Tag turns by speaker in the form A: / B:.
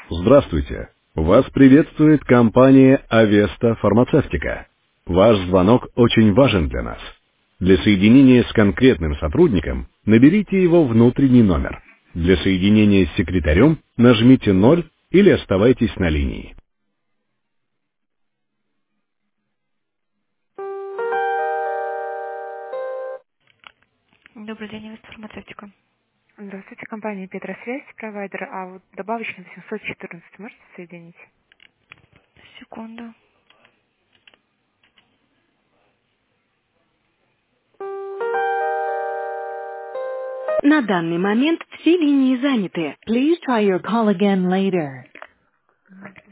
A: Здравствуйте. Вас приветствует компания Avesta Фармацевтика. Ваш звонок очень важен для нас. Для соединения с конкретным сотрудником наберите его внутренний номер. Для соединения с секретарем нажмите 0 или оставайтесь на линии.
B: Добрый день, Вест фармацевтика.
C: Здравствуйте, компания Петросвязь, провайдер, а вот добавочный 814 можете соединить?
B: Секунду.
D: На данный момент все линии заняты. Please try your call again later.